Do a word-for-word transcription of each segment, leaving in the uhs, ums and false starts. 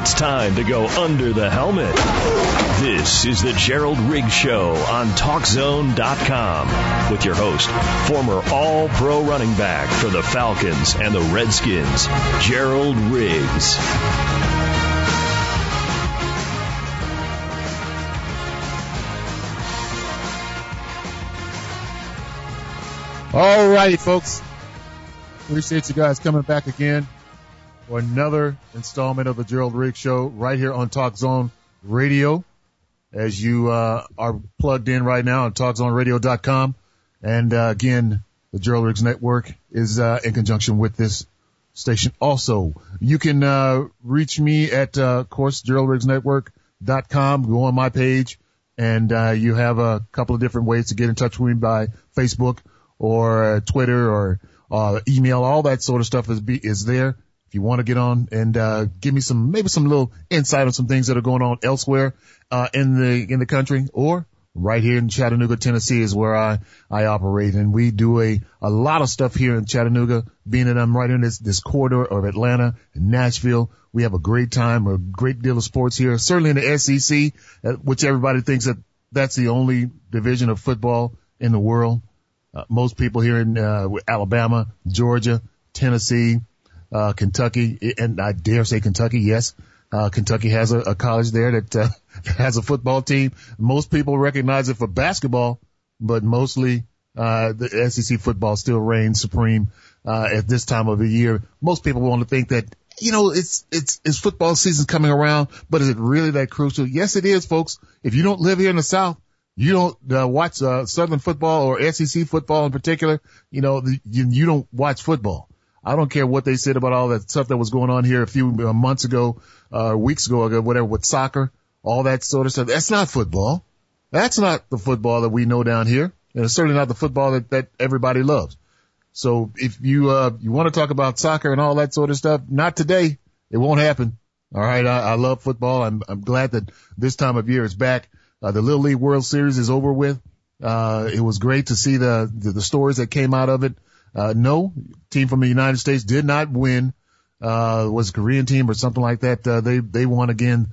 It's time to go under the helmet. This is the Gerald Riggs Show on Talk Zone dot com with your host, former All-Pro running back for the Falcons and the Redskins, Gerald Riggs. All right, folks. Appreciate you guys coming back again for another installment of the Gerald Riggs Show right here on Talk Zone Radio. As you uh, are plugged in right now on Talk Zone Radio dot com. And uh, again, the Gerald Riggs Network is uh, in conjunction with this station also. You can uh, reach me at, uh, of course, Gerald Riggs Network dot com. Go on my page, and uh, you have a couple of different ways to get in touch with me by Facebook or uh, Twitter or uh, email. All that sort of stuff is be, is there. If you want to get on and uh, give me some, maybe some little insight on some things that are going on elsewhere uh, in the in the country, or right here in Chattanooga, Tennessee is where I I operate, and we do a a lot of stuff here in Chattanooga. Being that I'm right in this this corridor of Atlanta and Nashville, we have a great time, a great deal of sports here. Certainly in the S E C, uh, which everybody thinks that that's the only division of football in the world. Uh, most people here in uh, Alabama, Georgia, Tennessee, uh, Kentucky, and I dare say Kentucky, yes. Uh, Kentucky has a, a college there that uh, has a football team. Most people recognize it for basketball, but mostly uh, the S E C football still reigns supreme uh, at this time of the year. Most people want to think that, you know, it's it's it's football season coming around, but is it really that crucial? Yes, it is, folks. If you don't live here in the South, you don't uh, watch uh, Southern football or S E C football in particular, you know, the, you, you don't watch football. I don't care what they said about all that stuff that was going on here a few uh, months ago, uh, weeks ago, or whatever, with soccer, all that sort of stuff. That's not football. That's not the football that we know down here. And it's certainly not the football that, that everybody loves. So if you, uh, you want to talk about soccer and all that sort of stuff, not today. It won't happen. All right. I, I love football. I'm, I'm glad that this time of year is back. Uh, the Little League World Series is over with. Uh, it was great to see the, the, the stories that came out of it. Uh, no, team from the United States did not win. Uh, was a Korean team or something like that. Uh, they, they won again,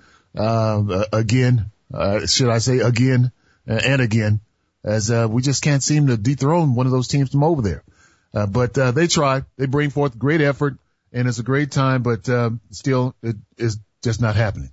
uh, again, uh, should I say again uh, and again, as, uh, we just can't seem to dethrone one of those teams from over there. Uh, but, uh, they try. They bring forth great effort, and it's a great time, but, uh, still it is just not happening.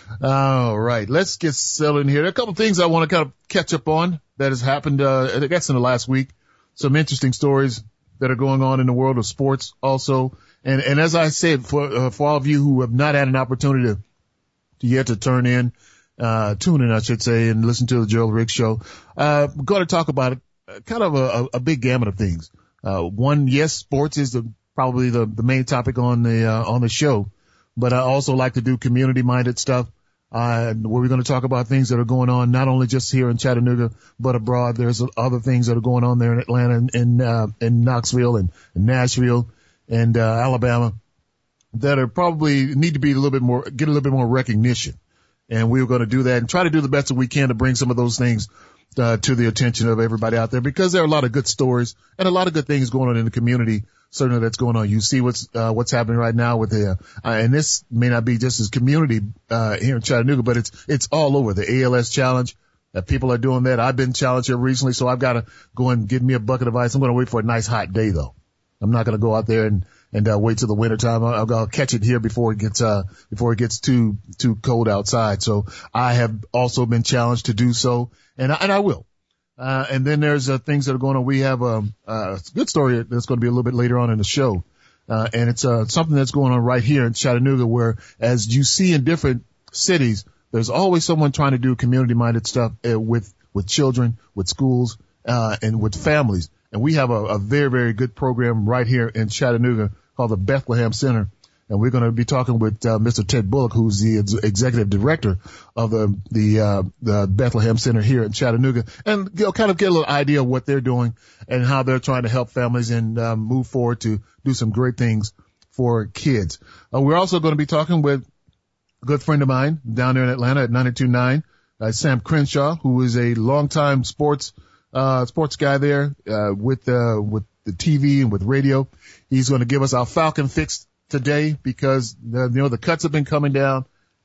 All right. Let's get settled in here. There are a couple of things I want to kind of catch up on that has happened, uh, I guess in the last week. Some interesting stories that are going on in the world of sports also. And, and as I said, for, uh, for all of you who have not had an opportunity to, to yet to turn in, uh, tune in, I should say, and listen to the Gerald Riggs Show, uh, we're going to talk about it, uh, kind of a, a big gamut of things. Uh, one, yes, sports is the, probably the, the main topic on the, uh, on the show, but I also like to do community minded stuff. Uh, where we're going to talk about things that are going on, not only just here in Chattanooga, but abroad. There's other things that are going on there in Atlanta and in, uh, in Knoxville and, and Nashville and, uh, Alabama that are probably need to be a little bit more, get a little bit more recognition. And we're going to do that and try to do the best that we can to bring some of those things, uh, to the attention of everybody out there, because there are a lot of good stories and a lot of good things going on in the community. Certainly that's going on. You see what's, uh, what's happening right now with the, uh, and this may not be just as community, uh, here in Chattanooga, but it's, it's all over. The A L S challenge, that people are doing that. I've been challenged here recently, so I've got to go and get me a bucket of ice. I'm going to wait for a nice hot day though. I'm not going to go out there and, and, uh, wait till the winter time. I'll, I'll catch it here before it gets, uh, before it gets too, too cold outside. So I have also been challenged to do so, and I, and I will. Uh, and then there's, uh, things that are going on. We have, um, uh, a good story that's going to be a little bit later on in the show. Uh, and it's, uh, something that's going on right here in Chattanooga, where, as you see in different cities, there's always someone trying to do community minded stuff uh, with, with children, with schools, uh, and with families. And we have a, a very, very good program right here in Chattanooga called the Bethlehem Center. And we're going to be talking with uh, Mister Ted Bullock, who's the ex- executive director of the the, uh, the Bethlehem Center here in Chattanooga, and you know, kind of get a little idea of what they're doing and how they're trying to help families and um, move forward to do some great things for kids. Uh, we're also going to be talking with a good friend of mine down there in Atlanta at ninety-two point nine, uh, Sam Crenshaw, who is a longtime sports uh sports guy there uh, with uh, with the T V and with radio. He's going to give us our Falcon fix today, because the, you know, the cuts have been coming down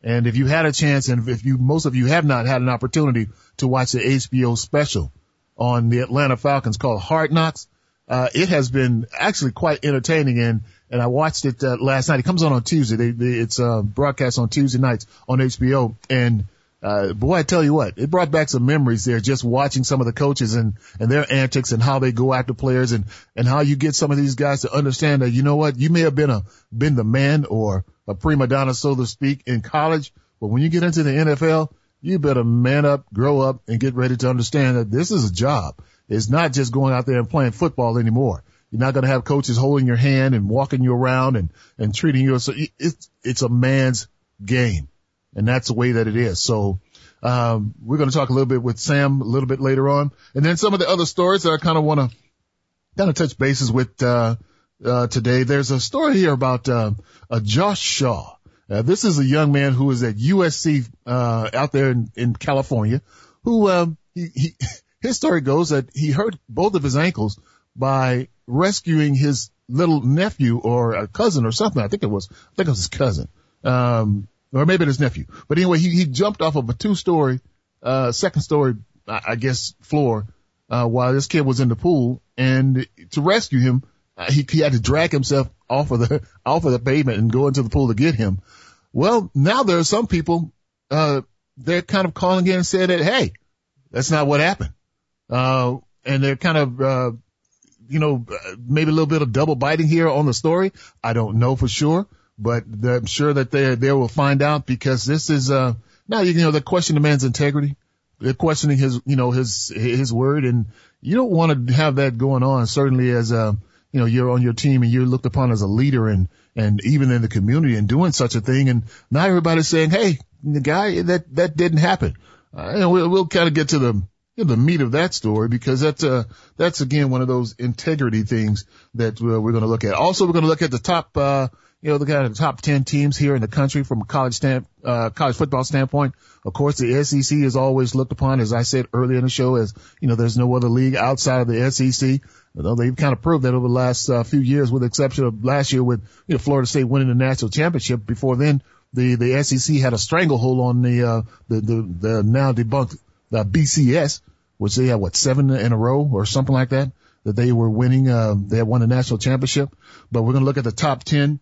And if you had a chance, and if you, most of you have not had an opportunity to watch the H B O special on the Atlanta Falcons called Hard Knocks, uh, it has been actually quite entertaining. And, and I watched it uh, last night. It comes on on Tuesday. They, they, it's uh, broadcast on Tuesday nights on H B O. And Uh, boy, I tell you what, it brought back some memories there, just watching some of the coaches and, and their antics and how they go after players and, and how you get some of these guys to understand that, you know what, you may have been a, been the man or a prima donna, so to speak, in college, but when you get into the N F L, you better man up, grow up, and get ready to understand that this is a job. It's not just going out there and playing football anymore. You're not going to have coaches holding your hand and walking you around and, and treating you. So it's, it's a man's game. And that's the way that it is. So, um, we're going to talk a little bit with Sam a little bit later on. And then some of the other stories that I kind of want to kind of touch bases with, uh, uh, today. There's a story here about, uh, uh, Josh Shaw. Uh, this is a young man who is at U S C, uh, out there in, in California who, um, he, he, his story goes that he hurt both of his ankles by rescuing his little nephew or a cousin or something. I think it was, I think it was his cousin. Um, Or maybe his nephew. But anyway, he, he jumped off of a two-story, uh, second story, I guess, floor, uh, while this kid was in the pool. And to rescue him, uh, he, he had to drag himself off of the, off of the pavement and go into the pool to get him. Well, now there are some people, uh, they're kind of calling in and saying that, hey, that's not what happened. Uh, and they're kind of, uh, you know, maybe a little bit of double biting here on the story. I don't know for sure. But I'm sure that they they will find out, because this is uh now you know they're questioning the man's integrity, they're questioning his you know his his word, and you don't want to have that going on. Certainly, as uh you know you're on your team and you're looked upon as a leader, and and even in the community and doing such a thing, and now everybody's saying, hey, the guy that that didn't happen. Uh, and we'll we'll kind of get to the you know, the meat of that story, because that's uh that's again one of those integrity things that uh, we're going to look at. Also, we're going to look at the top. uh You know, the kind of the top ten teams here in the country from a college stand, uh, college football standpoint. Of course, the S E C is always looked upon, as I said earlier in the show, as, you know, there's no other league outside of the S E C. Although they've kind of proved that over the last uh, few years, with the exception of last year with, you know, Florida State winning the national championship. Before then, the, the S E C had a stranglehold on the, uh, the, the, the now debunked, uh, B C S, which they had, what, seven in a row or something like that, that they were winning, uh, they had won the national championship. But we're going to look at the top ten.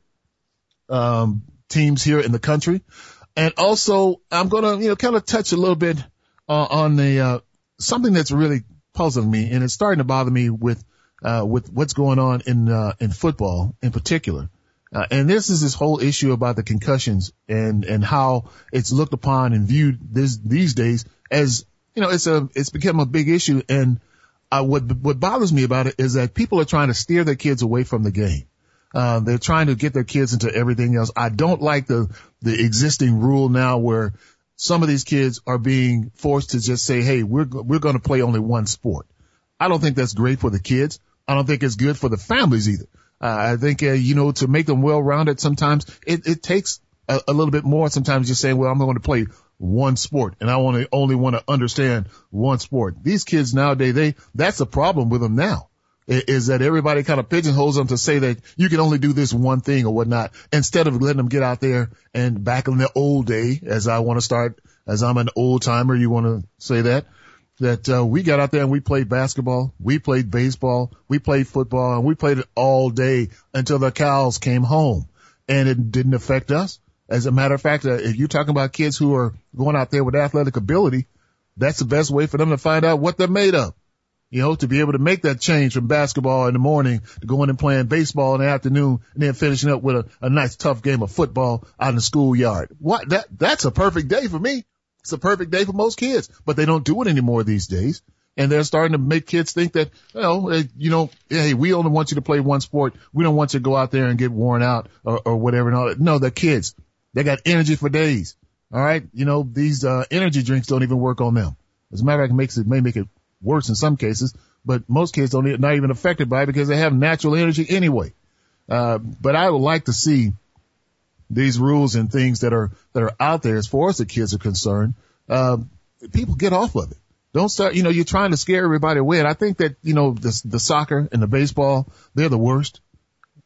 Um, teams here in the country. And also, I'm going to, you know, kind of touch a little bit uh, on the, uh, something that's really puzzling me, and it's starting to bother me with, uh, with what's going on in, uh, in football in particular. Uh, and this is this whole issue about the concussions and, and how it's looked upon and viewed this, these days as, you know, it's a, it's become a big issue. And, uh, what, what bothers me about it is that people are trying to steer their kids away from the game. Uh, they're trying to get their kids into everything else. I don't like the, the existing rule now where some of these kids are being forced to just say, hey, we're, we're going to play only one sport. I don't think that's great for the kids. I don't think it's good for the families either. Uh, I think, uh, you know, to make them well-rounded, sometimes it, it takes a, a little bit more. Sometimes just saying, well, I'm going to play one sport and I want to only want to understand one sport. These kids nowadays, they, that's a problem with them now. Is that everybody kind of pigeonholes them to say that you can only do this one thing or whatnot, instead of letting them get out there. And back in the old day, as I want to start, as I'm an old timer, you want to say that, that, uh, we got out there and we played basketball, we played baseball, we played football, and we played it all day until the cows came home, and it didn't affect us. As a matter of fact, uh, if you're talking about kids who are going out there with athletic ability, that's the best way for them to find out what they're made of. You know, to be able to make that change from basketball in the morning to going and playing baseball in the afternoon and then finishing up with a, a nice tough game of football out in the schoolyard. What, that, that's a perfect day for me. It's a perfect day for most kids, but they don't do it anymore these days. And they're starting to make kids think that, well, you know, hey, we only want you to play one sport. We don't want you to go out there and get worn out or, or whatever and all that. No, they're kids. They got energy for days. All right. You know, these, uh, energy drinks don't even work on them. As a matter of fact, it makes it, may make it worse in some cases, but most kids don't, not even affected by it because they have natural energy anyway. Uh, but I would like to see these rules and things that are, that are out there as far as the kids are concerned. Uh, people get off of it. Don't start, you know, you're trying to scare everybody away. And I think that, you know, the, the soccer and the baseball, they're the worst.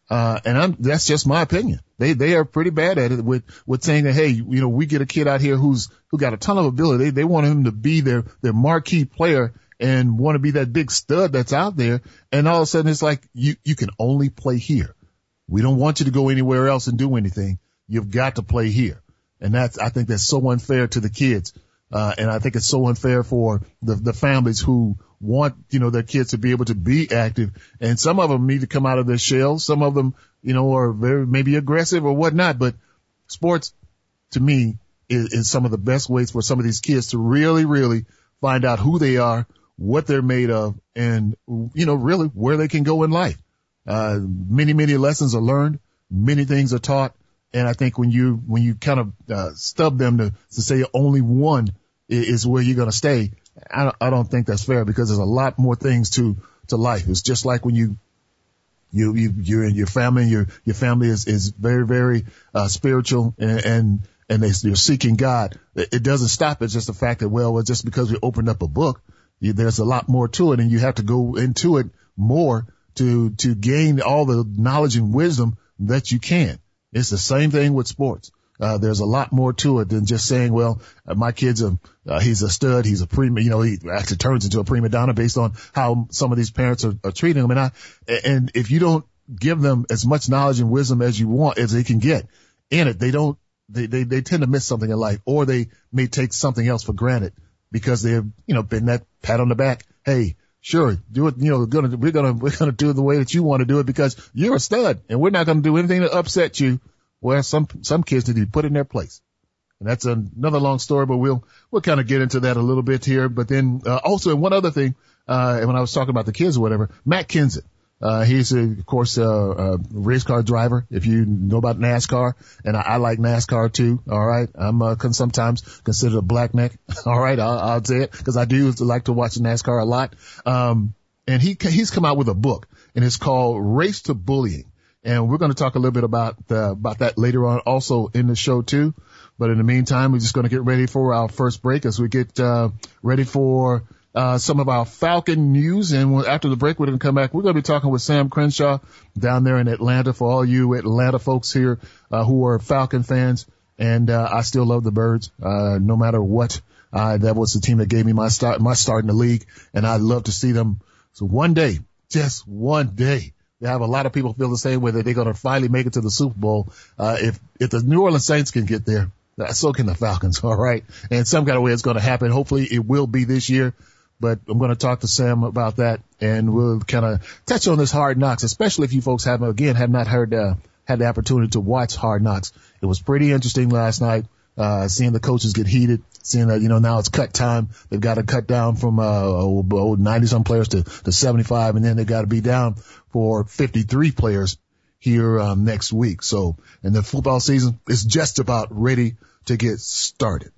Uh, and I'm, that's just my opinion. They, they are pretty bad at it with, with saying that, hey, you know, we get a kid out here who's, who got a ton of ability. They, they want him to be their, their marquee player and want to be that big stud that's out there. And all of a sudden it's like, you, you can only play here. We don't want you to go anywhere else and do anything. You've got to play here. And that's, I think that's so unfair to the kids. Uh, and I think it's so unfair for the, the families who want, you know, their kids to be able to be active. And some of them need to come out of their shell. Some of them, you know, are very, maybe aggressive or whatnot. But sports, to me, is, is some of the best ways for some of these kids to really, really find out who they are, what they're made of, and, you know, really where they can go in life. Uh, many, many lessons are learned. Many things are taught. And I think when you, when you kind of, uh, stub them to, to say only one is, is where you're going to stay, I don't, I don't think that's fair because there's a lot more things to, to life. It's just like when you, you, you, you're in your family, your, your family is, is very, very, uh, spiritual and, and, and they, you're seeking God. It, it doesn't stop. It's just the fact that, well, just because we opened up a book, you, there's a lot more to it and you have to go into it more to, to gain all the knowledge and wisdom that you can. It's the same thing with sports. Uh, there's a lot more to it than just saying, well, uh, my kid's a, uh, he's a stud. He's a prima, you know, he actually turns into a prima donna based on how some of these parents are, are treating him. And I, and if you don't give them as much knowledge and wisdom as you want, as they can get in it, they don't, they, they, they tend to miss something in life or they may take something else for granted because they've, you know, been that pat on the back. Hey, sure, do it, you know, we're gonna, we're gonna, we're gonna do it the way that you want to do it because you're a stud and we're not gonna do anything to upset you. Well, some, some kids need to be put in their place. And that's another long story, but we'll, we'll kind of get into that a little bit here. But then, uh, also, and one other thing, uh, when I was talking about the kids or whatever, Matt Kenseth, uh, he's a, of course, uh, a race car driver. If you know about NASCAR, and I, I like NASCAR too. All right. I'm, uh, can sometimes considered a black neck. All right. I'll, I'll say it because I do like to watch NASCAR a lot. Um, and he, he's come out with a book and it's called Race to Bullying. And we're going to talk a little bit about, uh, about that later on also in the show too. But in the meantime, we're just going to get ready for our first break as we get, uh, ready for, uh, some of our Falcon news. And after the break, we're going to come back. We're going to be talking with Sam Crenshaw down there in Atlanta for all you Atlanta folks here, uh, who are Falcon fans. And, uh, I still love the Birds, uh, no matter what. Uh, that was the team that gave me my start, my start in the league. And I'd love to see them. So one day, just one day. They have a lot of people feel the same way that they're going to finally make it to the Super Bowl. Uh, if, if the New Orleans Saints can get there, so can the Falcons. All right. And some kind of way it's going to happen. Hopefully it will be this year, but I'm going to talk to Sam about that and we'll kind of touch on this Hard Knocks, especially if you folks haven't, again, have not heard, uh, had the opportunity to watch Hard Knocks. It was pretty interesting last night, uh, seeing the coaches get heated, seeing that, you know, now it's cut time. They've got to cut down from, uh, ninety some players to, to seventy-five, and then they've got to be down for fifty-three players here, um, next week. So, and the football season is just about ready to get started.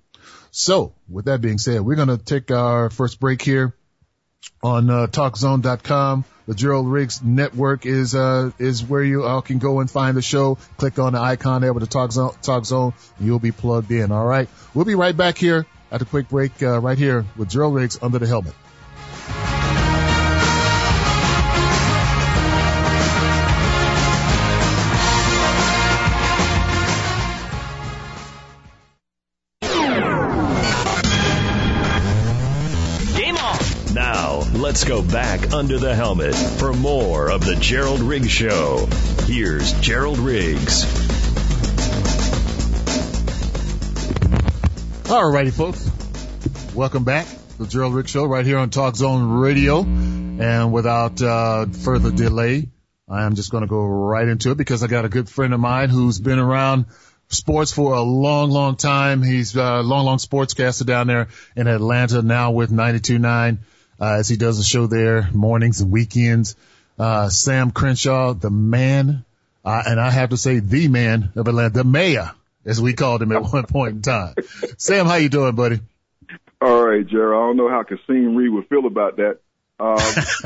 So with that being said, we're going to take our first break here on, uh, talk zone dot com. The Gerald Riggs Network is, uh, is where you all can go and find the show. Click on the icon there with the Talk Zone, Talk Zone, and you'll be plugged in. All right. We'll be right back here at a quick break, uh, right here with Gerald Riggs under the helmet. Let's go back under the helmet for more of the Gerald Riggs Show. Here's Gerald Riggs. All righty, folks. Welcome back to the Gerald Riggs Show right here on Talk Zone Radio. And without uh, further delay, I am just going to go right into it because I got a good friend of mine who's been around sports for a long, long time. He's a long, long sportscaster down there in Atlanta now with ninety-two point nine. Uh, as he does a show there mornings and weekends. Uh, Sam Crenshaw, the man, uh, and I have to say the man of Atlanta, the mayor, as we called him at one point in time. Sam, how you doing, buddy? All right, Gerald. I don't know how Kasim Reed would feel about that. Um,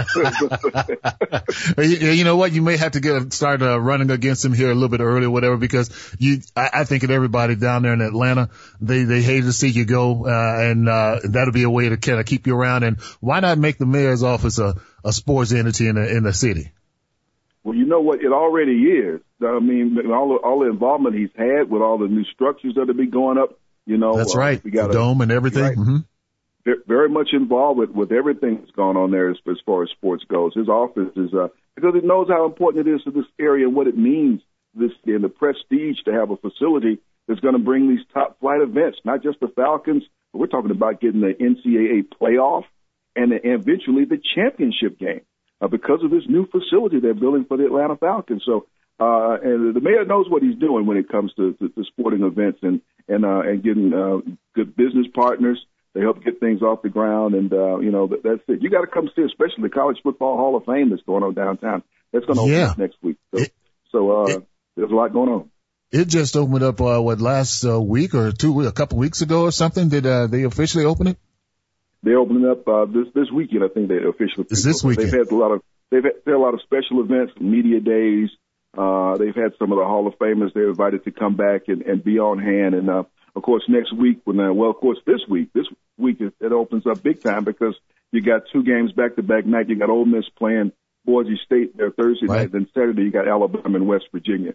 you, you know what? You may have to get start uh, running against him here a little bit early or whatever, because you, I, I think that everybody down there in Atlanta, they, they hate to see you go, uh, and, uh, that'll be a way to kind of keep you around. And why not make the mayor's office a, a sports entity in the, in the city? Well, you know what? It already is. I mean, all the, all the involvement he's had with all the new structures that will be going up, you know. That's uh, right. We got the dome and everything. Right. Mm-hmm. Very much involved with, with everything that's gone on there as, as far as sports goes. His office is, uh, because it knows how important it is to this area and what it means this and the prestige to have a facility that's going to bring these top flight events, not just the Falcons, but we're talking about getting the N C double A playoff and, the, and eventually the championship game uh, because of this new facility they're building for the Atlanta Falcons. So, uh, and the mayor knows what he's doing when it comes to, to, to sporting events and, and, uh, and getting, uh, good business partners. They help get things off the ground, and, uh, you know, that, that's it. You got to come see, especially the College Football Hall of Fame that's going on downtown. That's going to open yeah. up next week. So, it, so uh, it, there's a lot going on. It just opened up, uh, what, last uh, week or two, a couple weeks ago or something? Did uh, they officially open it? They're opening up uh, this this weekend. I think they officially. It's this weekend. They've had a lot of they've had, had a lot of special events, media days. Uh, they've had some of the Hall of Famers they're invited to come back and, and be on hand. And uh, of course, next week, when uh, well, of course, this week, this week it, it opens up big time because you got two games back to back night. You got Ole Miss playing Boise State there Thursday right. night, then Saturday you got Alabama and West Virginia.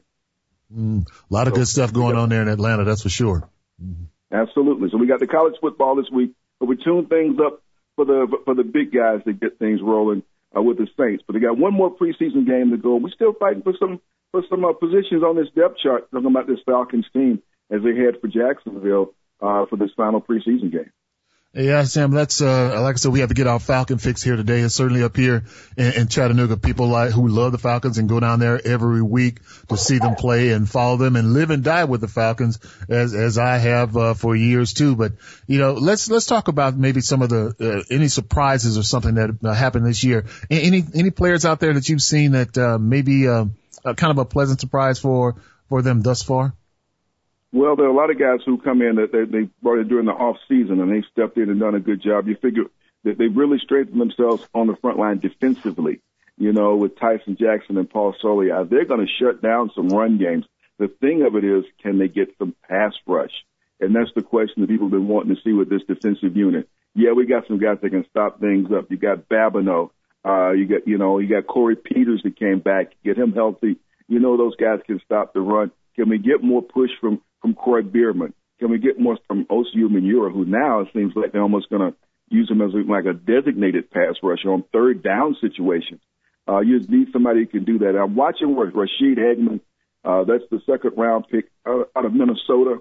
Mm, a lot of so, good stuff going got, on there in Atlanta, that's for sure. Absolutely. So we got the college football this week, but we tune things up for the for the big guys to get things rolling uh, with the Saints. But they got one more preseason game to go. We're still fighting for some for some uh, positions on this depth chart. Talking about this Falcons team as they head for Jacksonville uh, for this final preseason game. Yeah, Sam, that's, uh, like I said, we have to get our Falcon fix here today. It's certainly up here in, in Chattanooga. People like, who love the Falcons and go down there every week to see them play and follow them and live and die with the Falcons as, as I have, uh, for years too. But, you know, let's, let's talk about maybe some of the, uh, any surprises or something that uh, happened this year. Any, any players out there that you've seen that, uh, maybe, uh, uh, kind of a pleasant surprise for, for them thus far? Well, there are a lot of guys who come in that they, they brought in during the off season and they stepped in and done a good job. You figure that they really strengthened themselves on the front line defensively, you know, with Tyson Jackson and Paul Soliai. They're going to shut down some run games. The thing of it is, can they get some pass rush? And that's the question that people have been wanting to see with this defensive unit. Yeah, we got some guys that can stop things up. You got Babineau. Uh, you got, you know, you got Corey Peters that came back. Get him healthy. You know, those guys can stop the run. Can we get more push from from Corey Bierman? Can we get more from Osi Umenyiora, who now it seems like they're almost going to use him as a, like a designated pass rusher on third down situations? Uh, you just need somebody who can do that. I'm watching work. Rashid Hagman, uh, that's the second round pick out, out of Minnesota.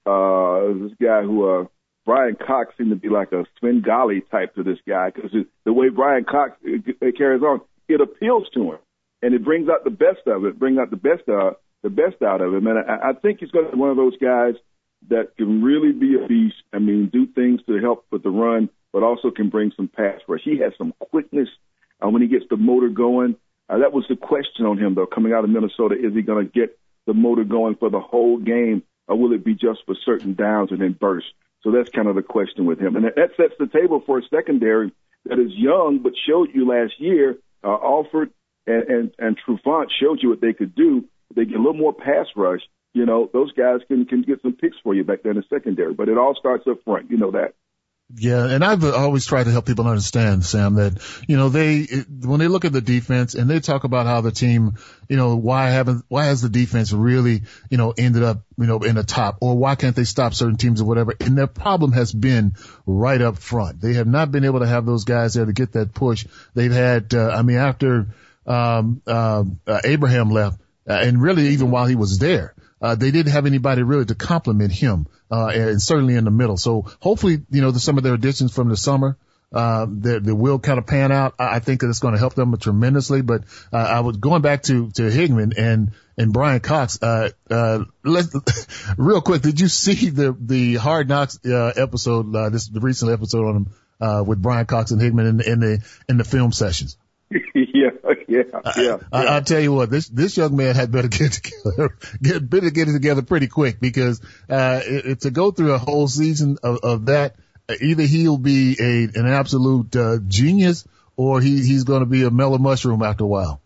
Uh, this guy who, uh, Brian Cox seemed to be like a Svengali type to this guy because the way Brian Cox it, it carries on, it appeals to him and it brings out the best of it, brings out the best uh, the best out of him. And I, I think he's going to be one of those guys that can really be a beast. I mean, do things to help with the run, but also can bring some pass rush. He has some quickness uh, when he gets the motor going. Uh, that was the question on him, though, coming out of Minnesota. Is he going to get the motor going for the whole game, or will it be just for certain downs and then burst? So that's kind of the question with him. And that, that sets the table for a secondary that is young but showed you last year, uh, Alford and, and, and Trufant showed you what they could do. They get a little more pass rush, you know, those guys can, can get some picks for you back there in the secondary. But it all starts up front. You know that. Yeah, and I've always tried to help people understand, Sam, that, you know, they, when they look at the defense and they talk about how the team, you know, why haven't, why has the defense really, you know, ended up, you know, in the top, or why can't they stop certain teams or whatever? And their problem has been right up front. They have not been able to have those guys there to get that push. They've had, uh, I mean, after, um, uh, uh, Abraham left, Uh, and really, even while he was there, uh, they didn't have anybody really to compliment him, uh, and certainly in the middle. So hopefully, you know, the, some of their additions from the summer, uh, that, that will kind of pan out. I, I think that it's going to help them tremendously. But, uh, I was going back to, to Higman and, and Brian Cox, uh, uh, let's, real quick, did you see the, the Hard Knocks, uh, episode, uh, this, the recent episode on, uh, with Brian Cox and Higman in, in the, in the film sessions? yeah, yeah, yeah. I, I, I'll tell you what, this this young man had better get together, get better get it together pretty quick because uh it, it, to go through a whole season of, of that, uh, either he'll be a an absolute uh, genius or he he's going to be a mellow mushroom after a while.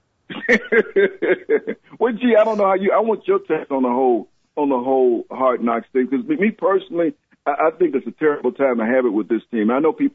Well, gee, I don't know how you. I want your take on the whole on the whole Hard Knocks thing because me personally, I, I think it's a terrible time to have it with this team. I know people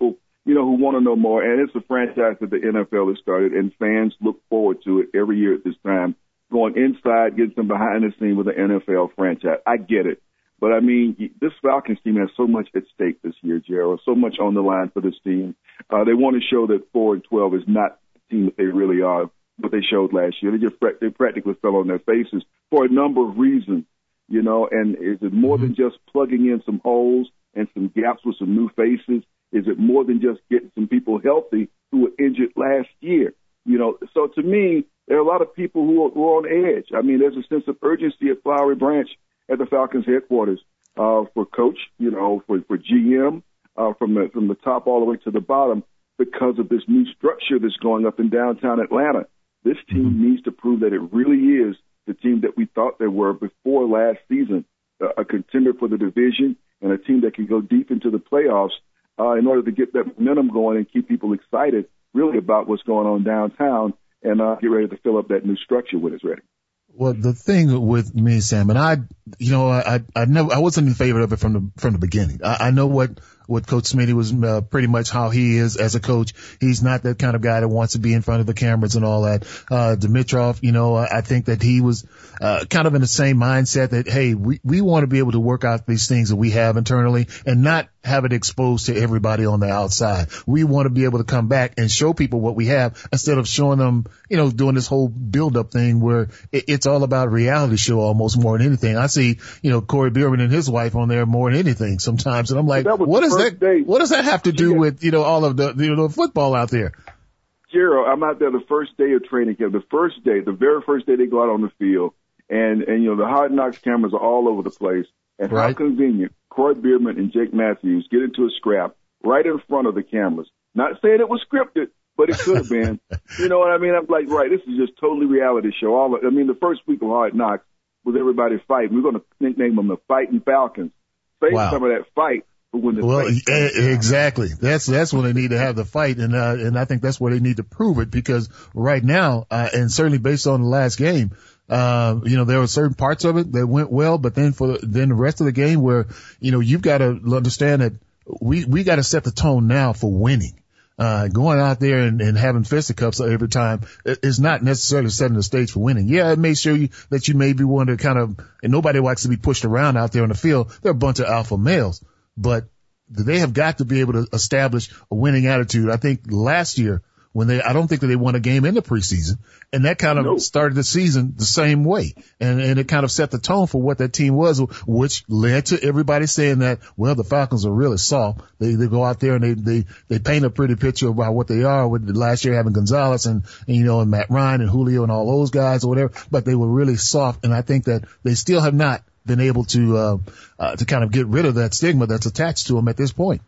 you know, who want to know more. And it's a franchise that the N F L has started, and fans look forward to it every year at this time, going inside, getting some behind the scenes with the N F L franchise. I get it. But, I mean, this Falcons team has so much at stake this year, Gerald, so much on the line for this team. Uh, they want to show that four and twelve is not the team that they really are, what they showed last year. They just they practically fell on their faces for a number of reasons, you know, and is it more than just plugging in some holes and some gaps with some new faces? Is it more than just getting some people healthy who were injured last year? You know, so to me, there are a lot of people who are, who are on edge. I mean, there's a sense of urgency at Flowery Branch at the Falcons headquarters uh, for coach, you know, for, for G M, uh, from the from the top all the way to the bottom, because of this new structure that's going up in downtown Atlanta. This team mm-hmm. needs to prove that it really is the team that we thought they were before last season, uh, a contender for the division and a team that can go deep into the playoffs uh, in order to get that momentum going and keep people excited really about what's going on downtown and uh, get ready to fill up that new structure when it's ready. Well, the thing with me, Sam, and I, you know, I, I never, I wasn't in favor of it from the, from the beginning. I, I know what, what Coach Smitty was uh, pretty much how he is as a coach. He's not that kind of guy that wants to be in front of the cameras and all that. Uh, Dimitrov, you know, I think that he was, uh, kind of in the same mindset that, hey, we, we want to be able to work out these things that we have internally and not have it exposed to everybody on the outside. We want to be able to come back and show people what we have instead of showing them, you know, doing this whole build up thing where it, it's all about a reality show almost more than anything. I see, you know, Corey Bierman and his wife on there more than anything sometimes. And I'm like, what is that? Day. What does that have to do yeah. with, you know, all of the, you know, the football out there? Gerald, I'm out there the first day of training camp, the first day, the very first day they go out on the field. And, and, you know, the Hard Knocks cameras are all over the place. And right. how convenient Corey Bierman and Jake Matthews get into a scrap right in front of the cameras. Not saying it was scripted, but it could have been. You know what I mean? I'm like, right, this is just totally reality show. All of, I mean, the first week of Hard Knocks was everybody fighting. We're going to nickname them the Fighting Falcons. Save wow. some of that fight. Well, exactly. That's that's when they need to have the fight, and uh, and I think that's where they need to prove it, because right now, uh, and certainly based on the last game, uh, you know, there were certain parts of it that went well, but then for the, then the rest of the game, where you know you've got to understand that we we got to set the tone now for winning. Uh, going out there and, and having fisticuffs every time is not necessarily setting the stage for winning. Yeah, it may show you that you may be one to kind of, and nobody likes to be pushed around out there on the field. They're a bunch of alpha males. But they have got to be able to establish a winning attitude. I think last year when they, I don't think that they won a game in the preseason, and that kind of nope. started the season the same way. And, and it kind of set the tone for what that team was, which led to everybody saying that, well, the Falcons are really soft. They, they go out there and they, they, they paint a pretty picture about what they are, with last year having Gonzalez and, and, you know, and Matt Ryan and Julio and all those guys or whatever, but they were really soft. And I think that they still have not been able to, uh, uh, to kind of get rid of that stigma that's attached to them at this point.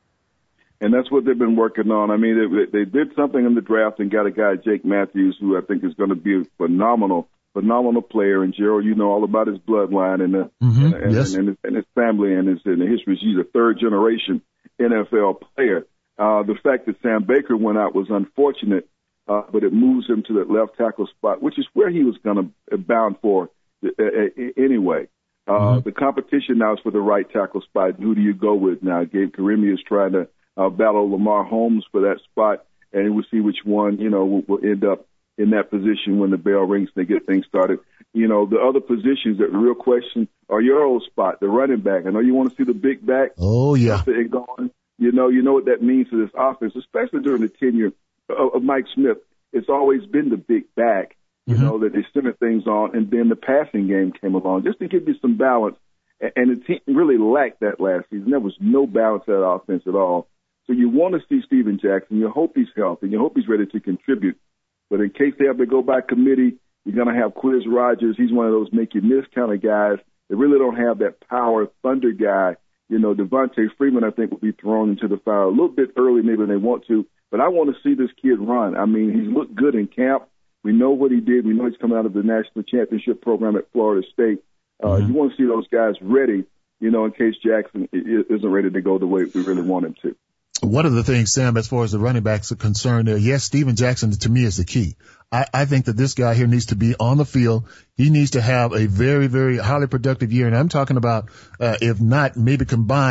And that's what they've been working on. I mean, they, they did something in the draft and got a guy, Jake Matthews, who I think is going to be a phenomenal, phenomenal player. And Gerald, you know all about his bloodline and, uh, mm-hmm. and, yes. and, his, and his family and his, and his history. He's a third generation N F L player. Uh, the fact that Sam Baker went out was unfortunate, uh, but it moves him to that left tackle spot, which is where he was going to bound for uh, anyway. Uh, mm-hmm. The competition now is for the right tackle spot. Who do you go with now? Gabe Carimi is trying to uh, battle Lamar Holmes for that spot, and we'll see which one, you know, will, will end up in that position when the bell rings and they get things started. You know, the other positions, that real question are your old spot, the running back. I know you want to see the big back. Oh, yeah. It going. You know, you know what that means to this offense, especially during the tenure of, of Mike Smith. It's always been the big back. You know, that they centered things on, and then the passing game came along just to give you some balance. And the team really lacked that last season. There was no balance to that offense at all. So you want to see Steven Jackson. You hope he's healthy. You hope he's ready to contribute. But in case they have to go by committee, you're going to have Quiz Rogers. He's one of those make you miss kind of guys. They really don't have that power thunder guy. You know, Devontae Freeman, I think, will be thrown into the fire a little bit early maybe than they want to. But I want to see this kid run. I mean, he's looked good in camp. We know what he did. We know he's coming out of the national championship program at Florida State. Uh, mm-hmm. You want to see those guys ready, you know, in case Jackson isn't ready to go the way we really want him to. One of the things, Sam, as far as the running backs are concerned, there, yes, Steven Jackson to me is the key. I, I think that this guy here needs to be on the field. He needs to have a very, very highly productive year. And I'm talking about, uh, if not maybe combined,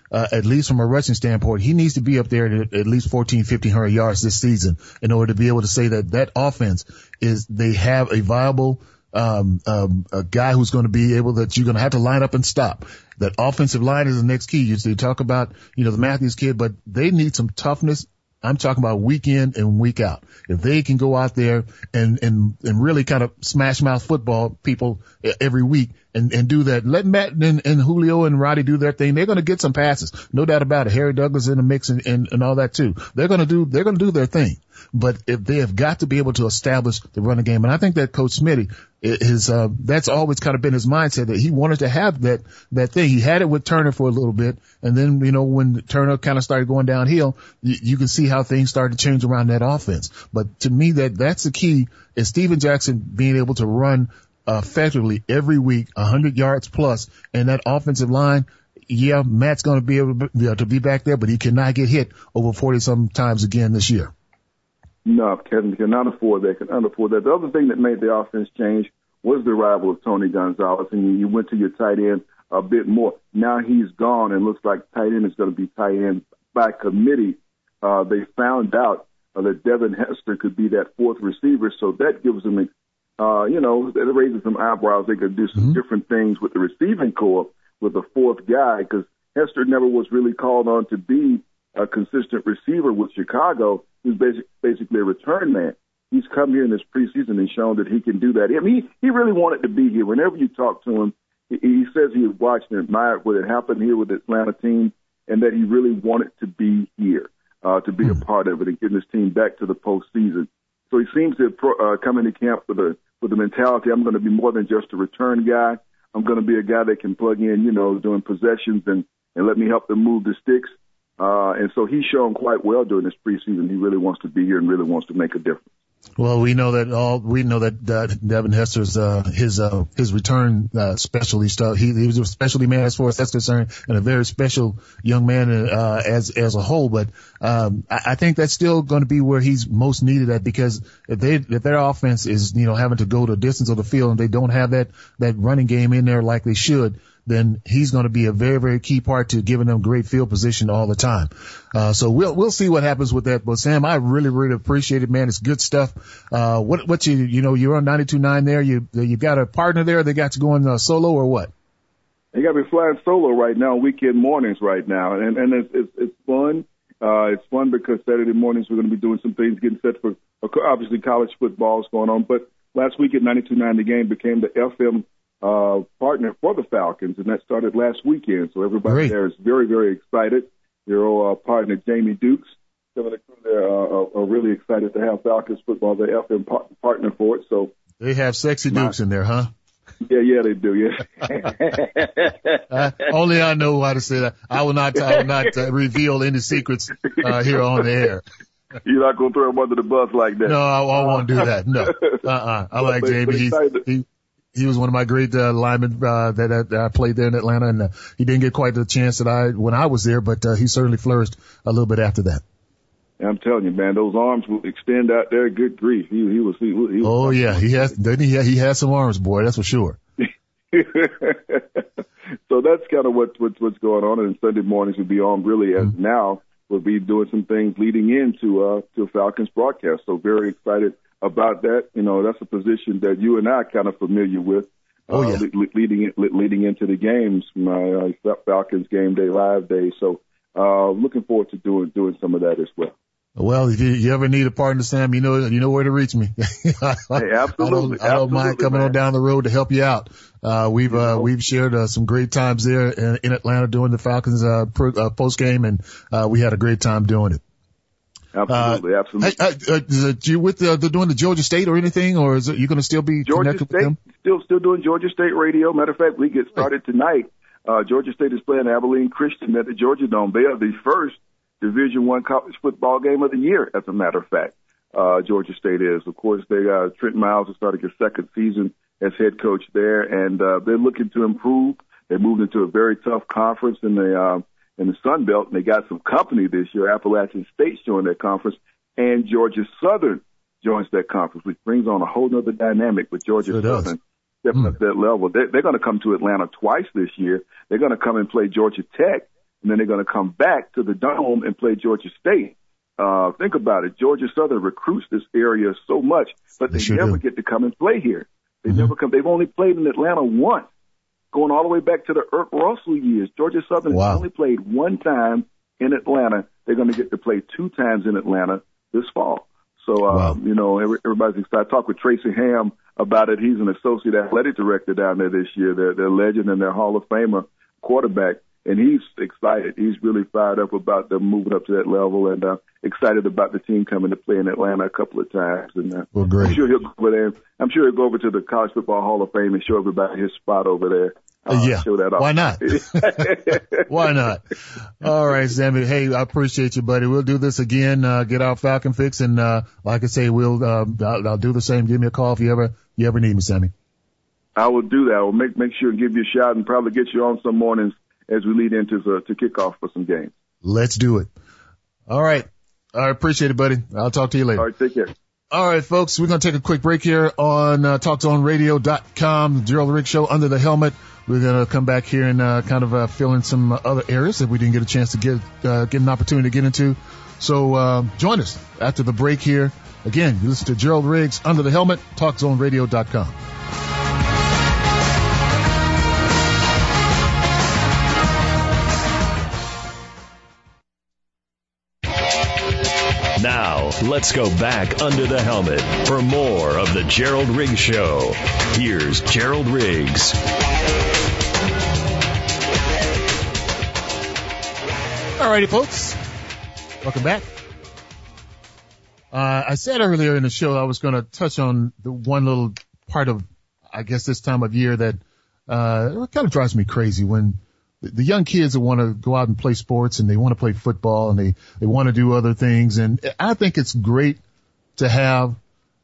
uh, at least from a rushing standpoint, he needs to be up there at at least fourteen, fifteen hundred yards this season in order to be able to say that that offense is, they have a viable, um, um, a guy who's going to be able, that you're going to have to line up and stop. That offensive line is the next key. You, you talk about, you know, the Matthews kid, but they need some toughness. I'm talking about week in and week out. If they can go out there and, and, and really kind of smash mouth football people every week and, and do that, let Matt and, and Julio and Roddy do their thing. They're going to get some passes. No doubt about it. Harry Douglas in the mix and, and, and all that too. They're going to do, they're going to do their thing. But if they have got to be able to establish the running game, and I think that Coach Smitty is, uh, that's always kind of been his mindset, that he wanted to have that, that thing. He had it with Turner for a little bit. And then, you know, when Turner kind of started going downhill, you, you can see how things started to change around that offense. But to me, that, that's the key, is Steven Jackson being able to run uh, effectively every week, one hundred yards plus, and that offensive line. Yeah, Matt's going to be able to, you know, to be back there, but he cannot get hit over forty some times again this year. No, Kevin cannot afford that, cannot afford that. The other thing that made the offense change was the arrival of Tony Gonzalez, and you, you went to your tight end a bit more. Now he's gone, and looks like tight end is going to be tight end by committee. Uh, they found out uh, that Devin Hester could be that fourth receiver, so that gives them, uh, you know, it raises some eyebrows. They could do some mm-hmm. different things with the receiving corps with a fourth guy, because Hester never was really called on to be a consistent receiver with Chicago. He's basic, basically a return man. He's come here in this preseason and shown that he can do that. I mean, he, he really wanted to be here. Whenever you talk to him, he, he says he had watched and admired what had happened here with the Atlanta team, and that he really wanted to be here, uh, to be a part of it and getting his team back to the postseason. So he seems to uh, come into camp with a with the mentality, I'm going to be more than just a return guy. I'm going to be a guy that can plug in, you know, doing possessions and, and let me help them move the sticks. Uh, and so he's shown quite well during this preseason. He really wants to be here and really wants to make a difference. Well, we know that all we know that uh, Devin Hester's uh, his uh, his return uh, specialty stuff. He, he was a specialty man as far as that's concerned, and a very special young man uh, as as a whole. But um, I, I think that's still going to be where he's most needed at, because if they if their offense is, you know, having to go to a distance of the field and they don't have that that running game in there like they should, then he's going to be a very, very key part to giving them great field position all the time. Uh, so we'll, we'll see what happens with that. But Sam, I really, really appreciate it, man. It's good stuff. Uh, what, what you, you know, you're on ninety-two point nine there. You, you got a partner there. They got you going uh, solo or what? They got me flying solo right now, weekend mornings right now. And, and it's, it's, it's fun. Uh, it's fun because Saturday mornings we're going to be doing some things, getting set for, obviously college football is going on. But last week at ninety-two point nine, the game became the F M Uh, partner for the Falcons, and that started last weekend. So everybody Great. there is very, very excited. Your old uh, partner, Jamie Dukes, some of the crew there uh, are, are really excited to have Falcons football, the F M par- partner for it. So they have sexy Dukes my, in there, huh? Yeah, yeah, they do. Yeah. uh, only I know how to say that. I will not. I will not uh, reveal any secrets uh, here on the air. You're not going to throw him under the bus like that. No, I, I won't do that. No. Uh-uh. I like Jamie. He's, he, He was one of my great uh, linemen uh, that, that I played there in Atlanta, and uh, he didn't get quite the chance that I when I was there, but uh, he certainly flourished a little bit after that. I'm telling you, man, those arms will extend out there. Good grief, he, he was. He, he was oh yeah, he has. Didn't he? He has some arms, boy. That's for sure. So that's kind of what, what what's going on. And Sunday mornings will be on really as mm-hmm. now. We'll be doing some things leading into uh, to a Falcons broadcast. So very excited about that. You know, that's a position that you and I are kind of familiar with. Oh, yeah. Uh, le- leading leading into the games, my uh, Falcons game day, live day. So uh, looking forward to doing doing some of that as well. Well, if you, you ever need a partner, Sam, you know you know where to reach me. I, hey, absolutely. I don't, I don't mind coming man. on down the road to help you out. Uh, we've uh, we've shared uh, some great times there in, in Atlanta doing the Falcons uh, pro, uh, post game, and uh, we had a great time doing it. Absolutely, uh, absolutely. Uh, uh, is it you with uh, the doing the Georgia State or anything, or is it you going to still be Georgia connected State, with them? Still, still doing Georgia State radio. Matter of fact, we get started tonight. Uh, Georgia State is playing Abilene Christian at the Georgia Dome. They are the first Division One college football game of the year. As a matter of fact, uh, Georgia State is. Of course, they uh, Trent Miles is starting his second season as head coach there, and uh, they're looking to improve. They moved into a very tough conference in the uh, in the Sun Belt, and they got some company this year. Appalachian State's joined that conference, and Georgia Southern joins that conference, which brings on a whole other dynamic with Georgia sure Southern stepping mm. up that level. They're, they're going to come to Atlanta twice this year. They're going to come and play Georgia Tech and then they're going to come back to the Dome and play Georgia State. Uh, think about it. Georgia Southern recruits this area so much, but they, they sure never do. get to come and play here. They mm-hmm. never come. They've only played in Atlanta once, going all the way back to the Irk Russell years. Georgia Southern wow. has only played one time in Atlanta. They're going to get to play two times in Atlanta this fall. So, um, wow. you know, every, everybody's excited. I talked with Tracy Ham about it. He's an associate athletic director down there this year. They're, they're legend and they're Hall of Famer quarterback. And he's excited. He's really fired up about them moving up to that level, and uh, excited about the team coming to play in Atlanta a couple of times. And uh, well, great. I'm sure he'll go over there. I'm sure he'll go over to the College Football Hall of Fame and show everybody his spot over there. Uh, yeah. Show that off. Why not? Why not? All right, Sammy. Hey, I appreciate you, buddy. We'll do this again. Uh, get our Falcon fix, and uh, like I say, we'll uh, I'll, I'll do the same. Give me a call if you ever you ever need me, Sammy. I will do that. I will make make sure and give you a shout, and probably get you on some mornings as we lead into the, to kick off for some games. Let's do it. All right. I appreciate it, buddy. I'll talk to you later. All right. Take care. All right, folks. We're going to take a quick break here on uh, talk zone radio dot com, the Gerald Riggs Show, Under the Helmet. We're going to come back here and uh, kind of uh, fill in some other areas that we didn't get a chance to get uh, get an opportunity to get into. So uh, join us after the break here. Again, you listen to Gerald Riggs, Under the Helmet, talk zone radio dot com. Now, let's go back under the helmet for more of the Gerald Riggs Show. Here's Gerald Riggs. All righty, folks. Welcome back. Uh, I said earlier in the show I was going to touch on the one little part of, I guess, this time of year that uh kind of drives me crazy when the young kids that want to go out and play sports and they want to play football and they, they want to do other things. And I think it's great to have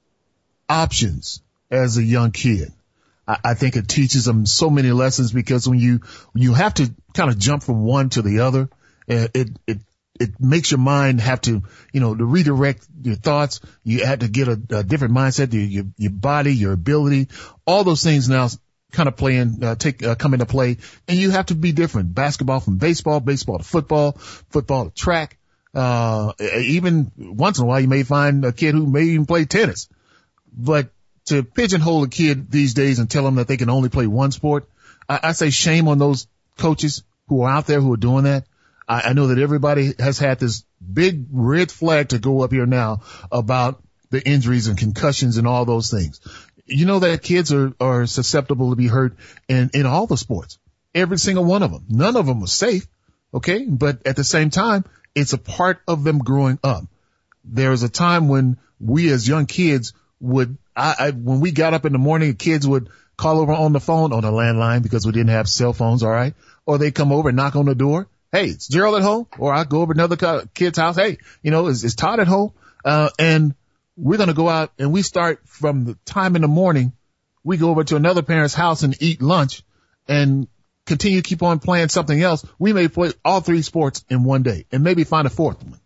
options as a young kid. I, I think it teaches them so many lessons because when you, when you have to kind of jump from one to the other, it, it, it makes your mind have to, you know, to redirect your thoughts. You have to get a, a different mindset, your, your, your body, your ability, all those things now kind of playing, uh, take, uh, come into play. And you have to be different. Basketball from baseball, baseball to football, football to track. Uh, even once in a while you may find a kid who may even play tennis. But to pigeonhole a kid these days and tell them that they can only play one sport, I, I say shame on those coaches who are out there who are doing that. I, I know that everybody has had this big red flag to go up here now about the injuries and concussions and all those things. You know that kids are, are susceptible to be hurt in, in all the sports. Every single one of them. None of them was safe. Okay. But at the same time, it's a part of them growing up. There was a time when we as young kids would, I, I, when we got up in the morning, kids would call over on the phone on a landline because we didn't have cell phones. All right. Or they come over and knock on the door. Hey, it's Gerald at home. Or I go over to another kid's house. Hey, you know, is, is Todd at home? Uh, and we're going to go out and we start from the time in the morning. We go over to another parent's house and eat lunch and continue to keep on playing something else. We may play all three sports in one day and maybe find a fourth one.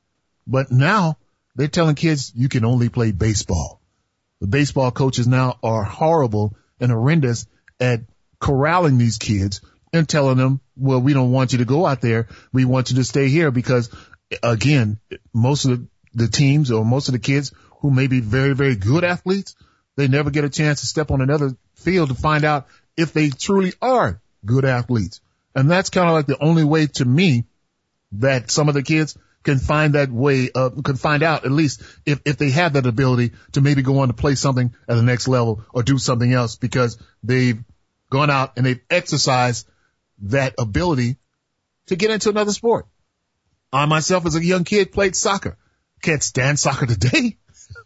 But now they're telling kids you can only play baseball. The baseball coaches now are horrible and horrendous at corralling these kids and telling them, well, we don't want you to go out there. We want you to stay here because, again, most of the the teams or most of the kids who may be very, very good athletes, they never get a chance to step on another field to find out if they truly are good athletes. And that's kind of like the only way to me that some of the kids can find that way, uh, can find out at least if, if they have that ability to maybe go on to play something at the next level or do something else because they've gone out and they've exercised that ability to get into another sport. I myself as a young kid played soccer. Can't stand soccer today.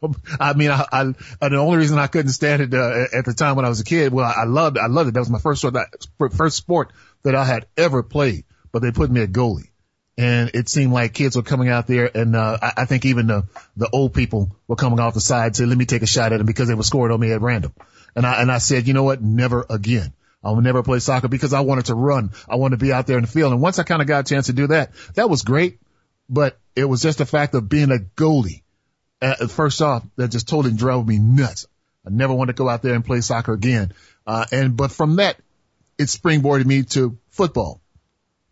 I mean, I, I, the only reason I couldn't stand it uh, at the time when I was a kid, well, I loved, I loved it. That was my first, first sport that I had ever played, but they put me at goalie. And it seemed like kids were coming out there and, uh, I, I think even the, the old people were coming off the side and said, let me take a shot at them because they were scoring on me at random. And I, and I said, you know what? Never again. I will never play soccer because I wanted to run. I wanted to be out there in the field. And once I kind of got a chance to do that, that was great. But it was just the fact of being a goalie. Uh, first off, that just totally drove me nuts. I never wanted to go out there and play soccer again. Uh, and, but from that, it springboarded me to football.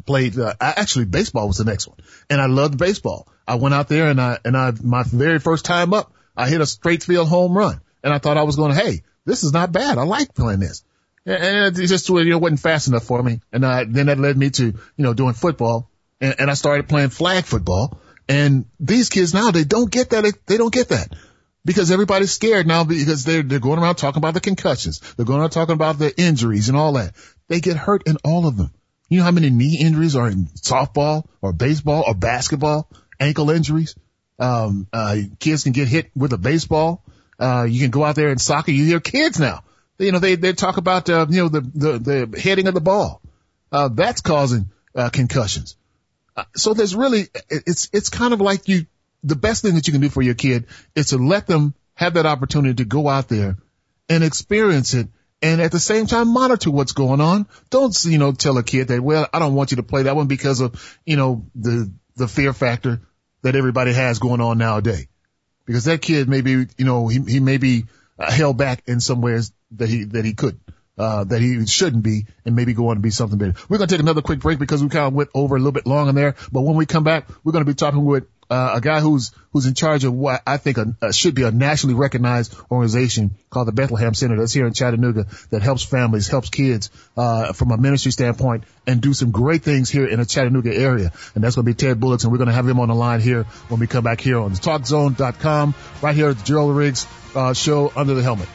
played, uh, actually baseball was the next one. And I loved baseball. I went out there and I, and I, my very first time up, I hit a straight field home run. And I thought I was going to, hey, this is not bad. I like playing this. And it just, you know, wasn't fast enough for me. And I, then that led me to, you know, doing football. And, and I started playing flag football. And these kids now, they don't get that. They don't get that because everybody's scared now because they're, they're going around talking about the concussions. They're going around talking about the injuries and all that. They get hurt in all of them. You know how many knee injuries are in softball or baseball or basketball? Ankle injuries. Um, uh, kids can get hit with a baseball. Uh, you can go out there in soccer. You hear kids now. You know, they, they talk about, uh, you know, the, the, the heading of the ball. Uh, that's causing, uh, concussions. Uh, so there's really, it's, it's kind of like you, the best thing that you can do for your kid is to let them have that opportunity to go out there and experience it. And at the same time, monitor what's going on. Don't, you know, tell a kid that, well, I don't want you to play that one because of, you know, the, the fear factor that everybody has going on nowadays. Because that kid may be, you know, he, he may be uh, held back in some ways that he, that he could, uh, that he shouldn't be and maybe go on to be something better. We're going to take another quick break because we kind of went over a little bit long in there. But when we come back, we're going to be talking with, uh, a guy who's, who's in charge of what I think a, a, should be a nationally recognized organization called the Bethlehem Center that's here in Chattanooga that helps families, helps kids, uh, from a ministry standpoint and do some great things here in the Chattanooga area. And that's going to be Ted Bullocks, and we're going to have him on the line here when we come back here on talk zone dot com, right here at the Gerald Riggs, uh, show Under the Helmet.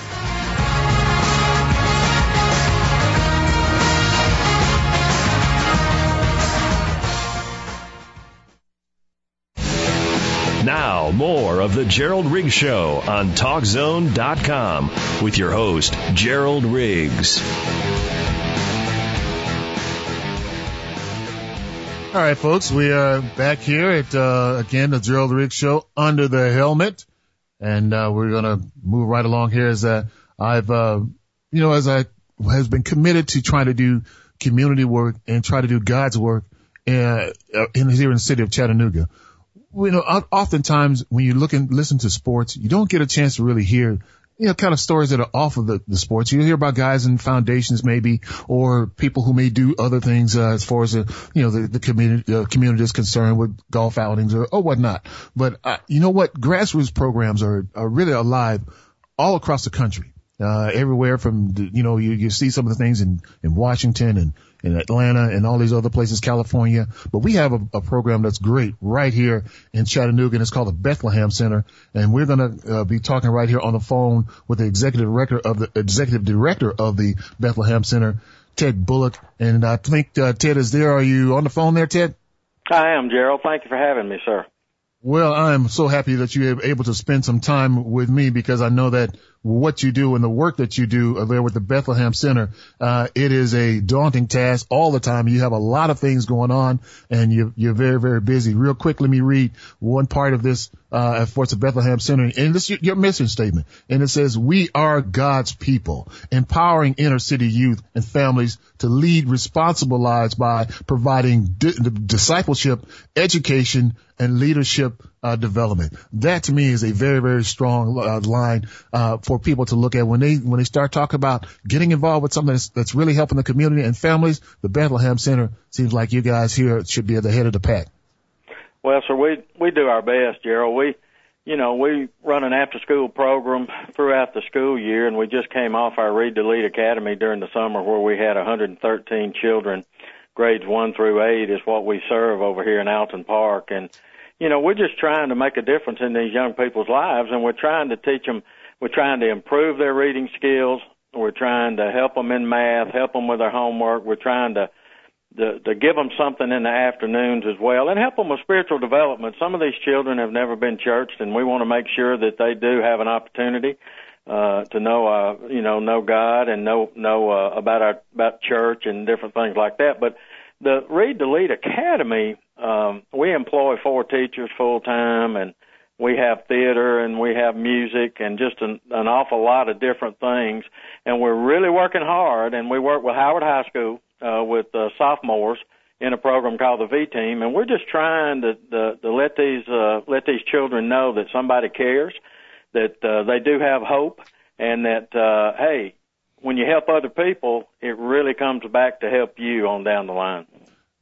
Now, more of the Gerald Riggs Show on talk zone dot com with your host, Gerald Riggs. All right, folks, we are back here at, uh, again, the Gerald Riggs Show Under the Helmet. And, uh, we're going to move right along here as, uh, I've, uh, you know, as I has been committed to trying to do community work and try to do God's work, uh, in here in the city of Chattanooga. You know, oftentimes when you look and listen to sports, you don't get a chance to really hear, you know, kind of stories that are off of the, the sports. You hear about guys in foundations maybe, or people who may do other things, uh, as far as the, you know, the, the community, uh, community is concerned with golf outings or, or whatnot. But, uh, you know what? Grassroots programs are, are really alive all across the country. Uh, everywhere from, the, you know, you, you see some of the things in, in Washington and in Atlanta and all these other places, California. But we have a, a program that's great right here in Chattanooga, and it's called the Bethlehem Center. And we're going to uh, be talking right here on the phone with the executive director of the executive director of the Bethlehem Center, Ted Bullock. And I think, uh, Ted is there. Are you on the phone there, Ted? I am, Gerald. Thank you for having me, sir. Well, I'm so happy that you're able to spend some time with me because I know that what you do and the work that you do there with the Bethlehem Center, uh, it is a daunting task all the time. You have a lot of things going on and you're, you're very, very busy. Real quick, let me read one part of this, uh, for the Bethlehem Center, and this is your mission statement. And it says, we are God's people, empowering inner city youth and families to lead responsible lives by providing di- discipleship, education, and leadership uh, development. That to me is a very, very strong uh, line uh, for people to look at when they when they start talking about getting involved with something that's, that's really helping the community and families. The Bethlehem Center seems like you guys here should be at the head of the pack. Well, sir, we we do our best, Gerald. We, you know, we run an after-school program throughout the school year, and we just came off our Read to Lead Academy during the summer where we had one hundred thirteen children. Grades one through eight is what we serve over here in Alton Park. And, you know, we're just trying to make a difference in these young people's lives, and we're trying to teach them, we're trying to improve their reading skills. We're trying to help them in math, help them with their homework. We're trying to, to, to give them something in the afternoons as well and help them with spiritual development. Some of these children have never been churched, and we want to make sure that they do have an opportunity uh, to know, uh, you know, know God and know, know, uh, about our, about church and different things like that. But the Read to Lead Academy, um, we employ four teachers full time, and we have theater and we have music and just an, an awful lot of different things. And we're really working hard, and we work with Howard High School, uh, with, uh, sophomores in a program called the V Team. And we're just trying to, to, to let these, uh, let these children know that somebody cares, that uh, they do have hope, and that, uh, hey, when you help other people, it really comes back to help you on down the line.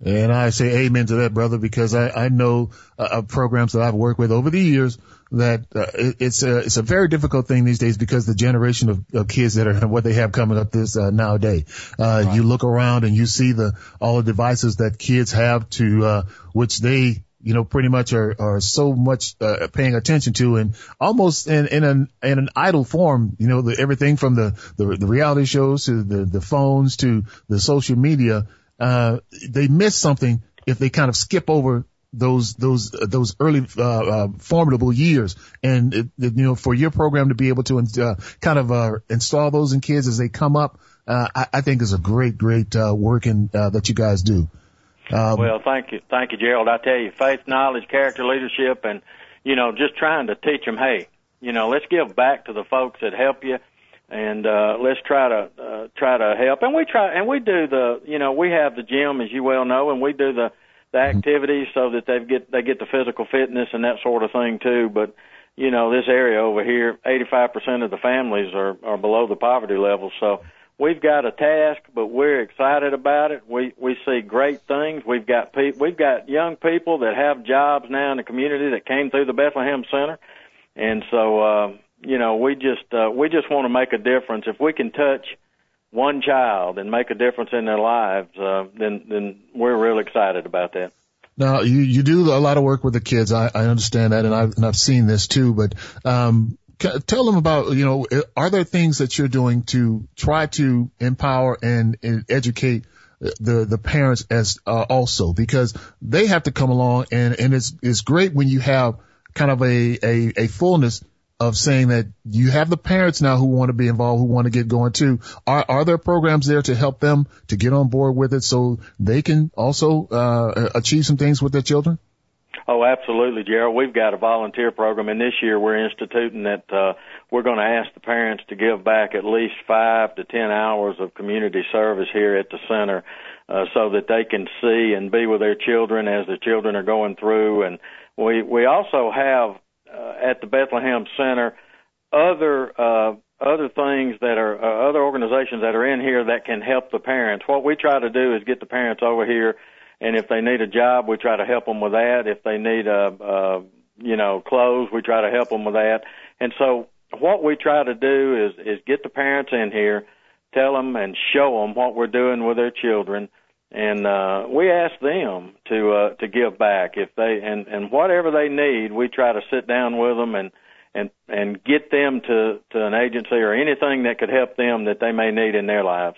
And I say amen to that, brother, because I, I know uh, of programs that I've worked with over the years that uh, it, it's a it's a very difficult thing these days because the generation of, of kids that are what they have coming up this uh, nowadays. Uh, right. You look around and you see the all the devices that kids have to uh, which they you know pretty much are are so much uh, paying attention to, and almost in in an in an idle form. You know, the, everything from the, the the reality shows to the the phones to the social media. Uh, they miss something if they kind of skip over those, those, uh, those early, uh, uh, formidable years. And, it, it, you know, for your program to be able to, uh, kind of, uh, install those in kids as they come up, uh, I, I think is a great, great, uh, work in, uh, that you guys do. Um, well, thank you. Thank you, Gerald. I tell you, faith, knowledge, character, leadership, and, you know, just trying to teach them, hey, you know, let's give back to the folks that help you. And, uh, let's try to, uh, try to help. And we try, and we do the, you know, we have the gym, as you well know, and we do the, the activities so that they get, they get the physical fitness and that sort of thing too. But, you know, this area over here, eighty-five percent of the families are, are below the poverty level. So we've got a task, but we're excited about it. We, we see great things. We've got pe- we've got young people that have jobs now in the community that came through the Bethlehem Center. And so, uh, you know, we just uh, we just want to make a difference. If we can touch one child and make a difference in their lives, uh, then then we're real excited about that. Now, you you do a lot of work with the kids. I, I understand that, and I've and I've seen this too. But um, tell them about, you know, are there things that you're doing to try to empower and, and educate the the parents as uh, also, because they have to come along, and and it's it's great when you have kind of a a, a fullness of saying that you have the parents now who want to be involved, who want to get going too. Are, are there programs there to help them to get on board with it so they can also uh, achieve some things with their children? Oh, absolutely, Gerald. We've got a volunteer program, and this year we're instituting that uh, we're going to ask the parents to give back at least five to ten hours of community service here at the center uh, so that they can see and be with their children as the children are going through. And we, we also have Uh, at the Bethlehem Center, other uh, other things that are uh, other organizations that are in here that can help the parents. What we try to do is get the parents over here, and if they need a job, we try to help them with that. If they need a, uh, you know, clothes, we try to help them with that. And so, what we try to do is is get the parents in here, tell them and show them what we're doing with their children. And uh, we ask them to uh, to give back if they and, and whatever they need. We try to sit down with them and and and get them to, to an agency or anything that could help them that they may need in their lives.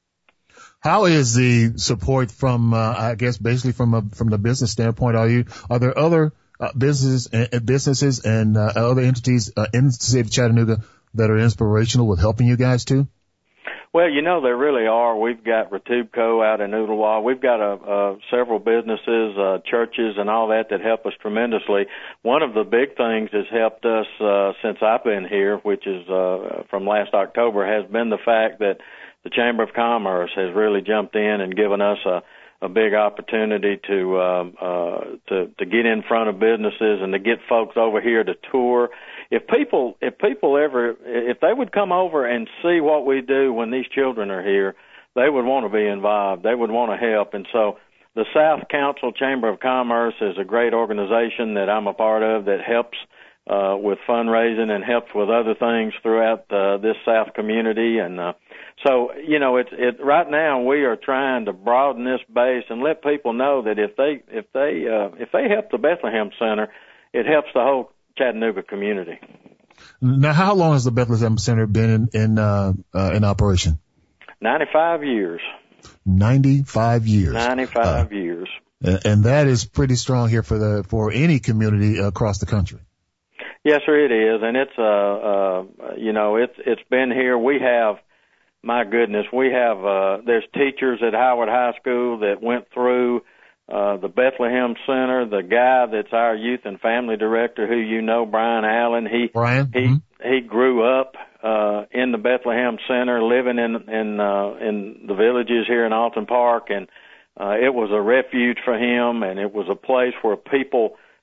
How is the support from uh, I guess basically from a, from the business standpoint? Are you are there other uh, businesses uh, businesses and uh, other entities uh, in the state of Chattanooga that are inspirational with helping you guys too? Well, you know, there really are. We've got Ratubco out in Ooltewah. We've got a, a, several businesses, uh, churches and all that that help us tremendously. One of the big things that's helped us uh, since I've been here, which is uh, from last October, has been the fact that the Chamber of Commerce has really jumped in and given us a, a big opportunity to, um, uh, to to get in front of businesses and to get folks over here to tour. If people, if people ever, if they would come over and see what we do when these children are here, they would want to be involved. They would want to help. And so the South Council Chamber of Commerce is a great organization that I'm a part of that helps uh, with fundraising and helps with other things throughout uh, this South community. And uh, so, you know, it's it right now we are trying to broaden this base and let people know that if they if they uh, if they help the Bethlehem Center, it helps the whole Chattanooga community. Now, how long has the Bethlehem Center been in in, uh, uh, in operation? Ninety-five years. Ninety-five years. Ninety-five uh, years. And that is pretty strong here for the for any community across the country. Yes, sir, it is, and it's uh, uh you know it's it's been here. We have, my goodness, we have uh, there's teachers at Howard High School that went through. Uh, the Bethlehem Center, the guy that's our youth and family director, who you know, Brian Allen, he Brian? he Mm-hmm. he grew up uh, in the Bethlehem Center, living in in uh, in the villages here in Alton Park, and uh, it was a refuge for him, and it was a place where people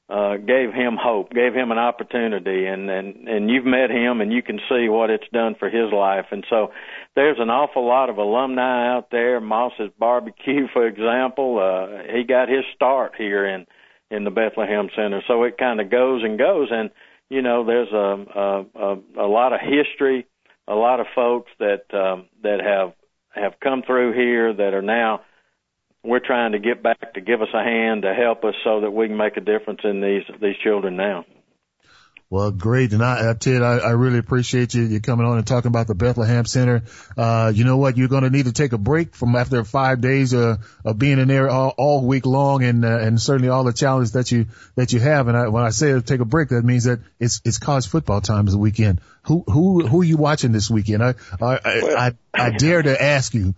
uh, gave him hope, gave him an opportunity, and, and, and you've met him and you can see what it's done for his life. And so there's an awful lot of alumni out there. Moss's Barbecue, for example, uh, he got his start here in, in the Bethlehem Center. So it kind of goes and goes. And, you know, there's a, a, a, a lot of history, a lot of folks that, um, that have, have come through here that are now, we're trying to get back to give us a hand to help us so that we can make a difference in these, these children now. Well, great. And I, uh, Ted, I, I really appreciate you, you coming on and talking about the Bethlehem Center. Uh, you know what? You're going to need to take a break from after five days uh, of being in there all, all week long, and uh, and certainly all the challenges that you that you have. And I, when I say take a break, that means that it's it's college football time this weekend. Who who who are you watching this weekend? I I I, I, I dare to ask you.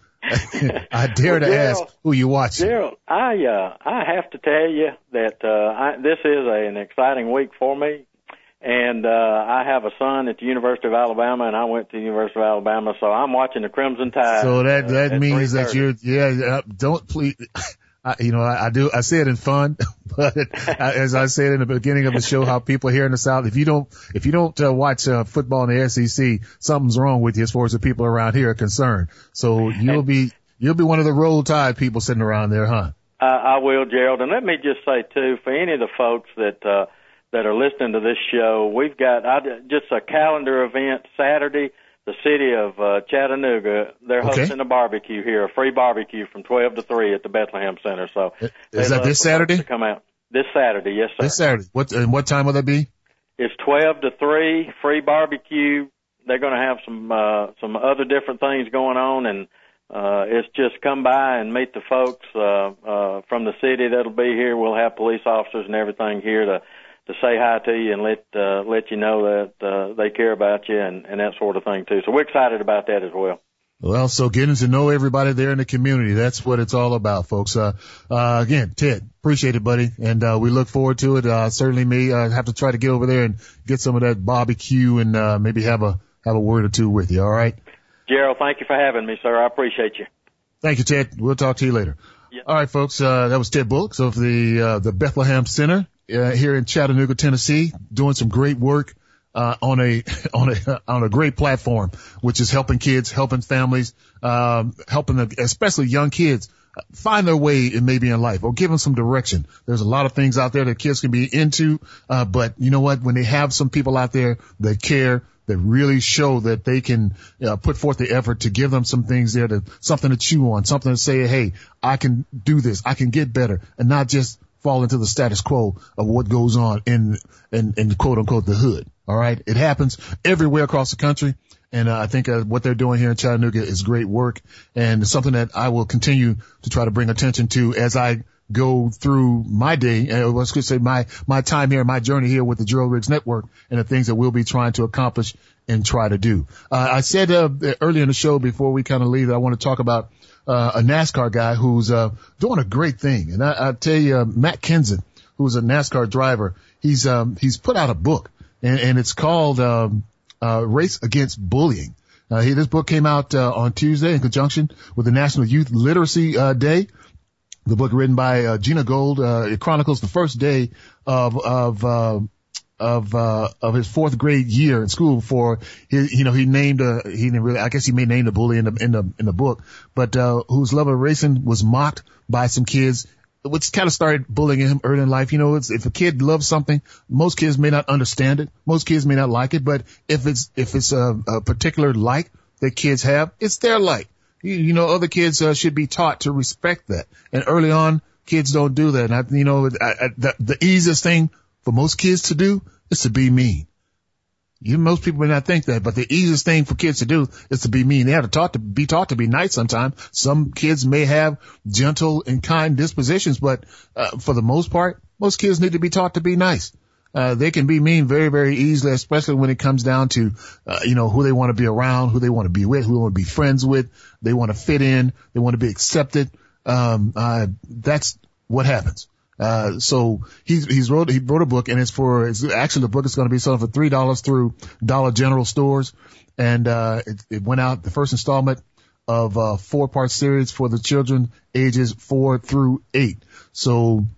I dare to well, Gerald, ask who you watching. Gerald, I uh, I have to tell you that uh, I, this is a, an exciting week for me. And uh, I have a son at the University of Alabama, and I went to the University of Alabama, so I'm watching the Crimson Tide. So that that uh, means that you're, yeah, don't please, I, you know, I, I do, I say it in fun, but as I said in the beginning of the show, how people here in the South, if you don't, if you don't uh, watch uh, football in the S E C, something's wrong with you as far as the people around here are concerned. So you'll be, you'll be one of the Roll Tide people sitting around there, huh? Uh, I will, Gerald. And let me just say too, for any of the folks that, uh, that are listening to this show, we've got I, just a calendar event Saturday. The city of uh, Chattanooga, they're okay. hosting a barbecue here, a free barbecue from twelve to three at the Bethlehem Center. So is that this Saturday? To come out this Saturday, yes, sir. This Saturday. What and what time will that be? It's twelve to three, free barbecue. They're going to have some uh, some other different things going on, and uh, it's just come by and meet the folks uh, uh, from the city that'll be here. We'll have police officers and everything here to. to say hi to you and let uh, let you know that uh, they care about you and, and that sort of thing, too. So we're excited about that as well. Well, so getting to know everybody there in the community, that's what it's all about, folks. Uh, uh, again, Ted, appreciate it, buddy, and uh, we look forward to it. Uh, certainly may uh, have to try to get over there and get some of that barbecue and uh, maybe have a have a word or two with you, all right? Gerald, thank you for having me, sir. I appreciate you. Thank you, Ted. We'll talk to you later. Yep. All right, folks, uh, that was Ted Bullock of the uh, the Bethlehem Center. Uh, here in Chattanooga, Tennessee, doing some great work, uh, on a, on a, on a great platform, which is helping kids, helping families, um, helping the, especially young kids find their way in maybe in life or give them some direction. There's a lot of things out there that kids can be into, uh, but you know what? When they have some people out there that care, that really show that they can uh, put forth the effort to give them some things there, to something to chew on, something to say, hey, I can do this, I can get better, and not just fall into the status quo of what goes on in, in, in quote unquote the hood. All right. It happens everywhere across the country. And uh, I think uh, what they're doing here in Chattanooga is great work, and it's something that I will continue to try to bring attention to as I go through my day, and I was going to say my, my time here, my journey here with the Gerald Riggs Network, and the things that we'll be trying to accomplish and try to do. Uh, I said uh, earlier in the show before we kind of leave, I want to talk about Uh, a NASCAR guy who's, uh, doing a great thing. And I, I tell you, uh, Matt Kenseth, who's a NASCAR driver, he's, um, he's put out a book, and, and it's called, um, uh, Race Against Bullying. Uh, he, this book came out, uh, on Tuesday in conjunction with the National Youth Literacy, uh, Day. The book written by, uh, Gina Gold, uh, it chronicles the first day of, of, uh, of, uh, of his fourth grade year in school for his, you know, he named, uh, he didn't really, I guess he may name the bully in the, in the, in the book, but, uh, whose love of racing was mocked by some kids, which kind of started bullying him early in life. You know, it's, if a kid loves something, most kids may not understand it. Most kids may not like it, but if it's, if it's a, a particular like that kids have, it's their like. You, you know, other kids, uh, should be taught to respect that. And early on, kids don't do that. And I, you know, I, I, the, the easiest thing for most kids to do is to be mean. You, most people may not think that, but the easiest thing for kids to do is to be mean. They have to taught to be taught to be nice sometimes. Some kids may have gentle and kind dispositions, but, uh, for the most part, most kids need to be taught to be nice. Uh, they can be mean very, very easily, especially when it comes down to, uh, you know, who they want to be around, who they want to be with, who they want to be friends with. They want to fit in. They want to be accepted. Um, uh, that's what happens. Uh, so he's, he's wrote, he wrote a book, and it's for, it's actually the book is going to be sold for three dollars through Dollar General stores. And, uh, it, it went out, the first installment of a four part series for the children ages four through eight. So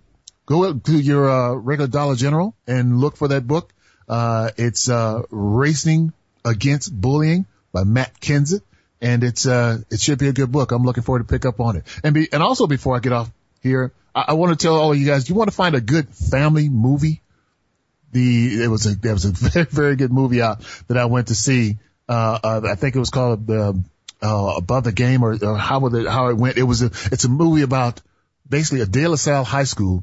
go to your uh, regular Dollar General and look for that book. Uh, it's uh, Racing Against Bullying by Matt Kenseth, and it's uh, it should be a good book. I'm looking forward to pick up on it. And be, and also before I get off here, I, I want to tell all of you guys, you want to find a good family movie? The it was a there was a very very good movie out that I went to see. Uh, uh I think it was called uh, uh, Above the Game, or, or how would it how it went. It was a it's a movie about basically a De La Salle High School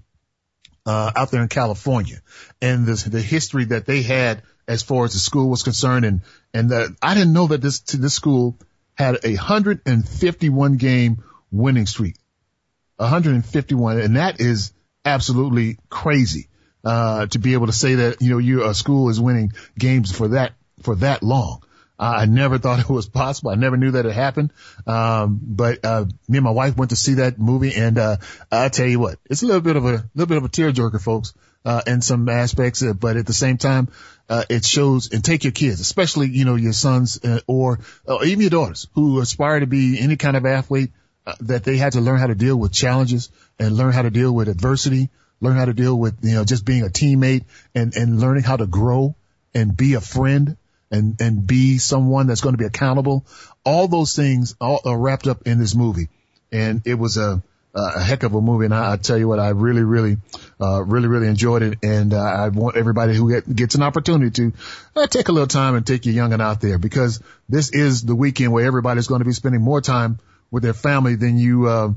uh out there in California, and the the history that they had as far as the school was concerned. And and the, I didn't know that this this school had a one hundred fifty-one game winning streak, one hundred fifty-one, and that is absolutely crazy. Uh, to be able to say that, you know, your school is winning games for that, for that long. Uh, I never thought it was possible. I never knew that it happened. Um, but, uh, me and my wife went to see that movie, and, uh, I tell you what, it's a little bit of a, little bit of a tearjerker, folks, uh, in some aspects, uh, but at the same time, uh, it shows, and take your kids, especially, you know, your sons, uh, or, or even your daughters who aspire to be any kind of athlete, uh, that they had to learn how to deal with challenges and learn how to deal with adversity. Learn how to deal with, you know, just being a teammate, and, and learning how to grow and be a friend and, and be someone that's going to be accountable. All those things all are wrapped up in this movie. And it was a, a heck of a movie. And I, I tell you what, I really, really, uh, really, really enjoyed it. And uh, I want everybody who get, gets an opportunity to uh, take a little time and take your youngin' out there, because this is the weekend where everybody's going to be spending more time with their family than you, uh,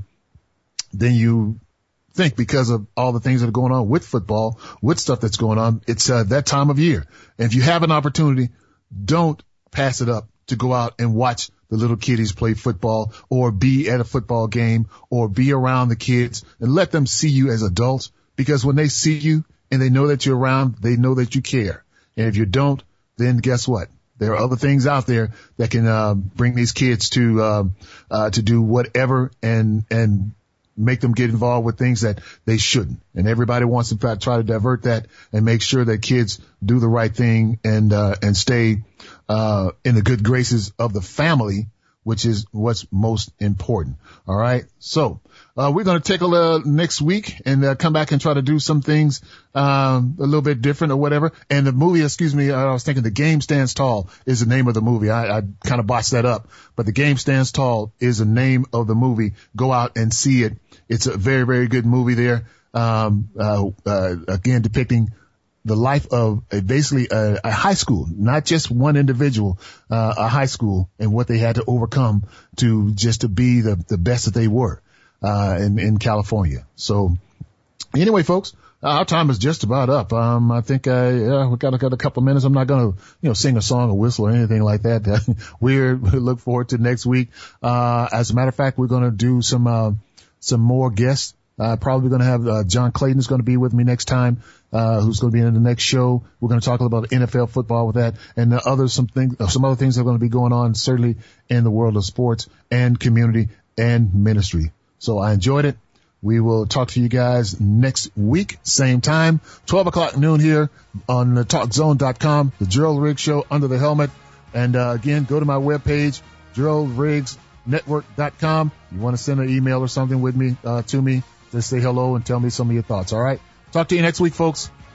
than you, think, because of all the things that are going on with football, with stuff that's going on. It's uh, that time of year. And if you have an opportunity, don't pass it up to go out and watch the little kiddies play football, or be at a football game, or be around the kids, and let them see you as adults, because when they see you and they know that you're around, they know that you care. And if you don't, then guess what? There are other things out there that can uh, bring these kids to uh, uh, to do whatever and and make them get involved with things that they shouldn't. And everybody wants to try to divert that and make sure that kids do the right thing and, uh, and stay, uh, in the good graces of the family, which is what's most important. All right. So, uh, we're going to take a little next week and uh, come back and try to do some things, um, a little bit different or whatever. And the movie, excuse me, I was thinking The Game Stands Tall is the name of the movie. I, I kind of botched that up, but The Game Stands Tall is the name of the movie. Go out and see it. It's a very, very good movie there. Um, uh, uh, again, depicting the life of a, basically a, a high school, not just one individual, uh, a high school, and what they had to overcome to just to be the, the best that they were, uh, in, in California. So anyway, folks, our time is just about up. Um, I think, uh, yeah, we got, got a couple of minutes. I'm not going to, you know, sing a song or whistle or anything like that. We're, we look forward to next week. Uh, as a matter of fact, we're going to do some, uh, some more guests. Uh, probably going to have, uh, John Clayton is going to be with me next time, uh, who's going to be in the next show. We're going to talk about N F L football with that, and the other, some things, some other things that are going to be going on, certainly in the world of sports and community and ministry. So I enjoyed it. We will talk to you guys next week, same time, twelve o'clock noon here on the talk zone dot com, the Gerald Riggs Show, Under the Helmet. And, uh, again, go to my webpage, Gerald Riggs Network dot com. You want to send an email or something with me, uh, to me, just say hello and tell me some of your thoughts. All right. Talk to you next week, folks.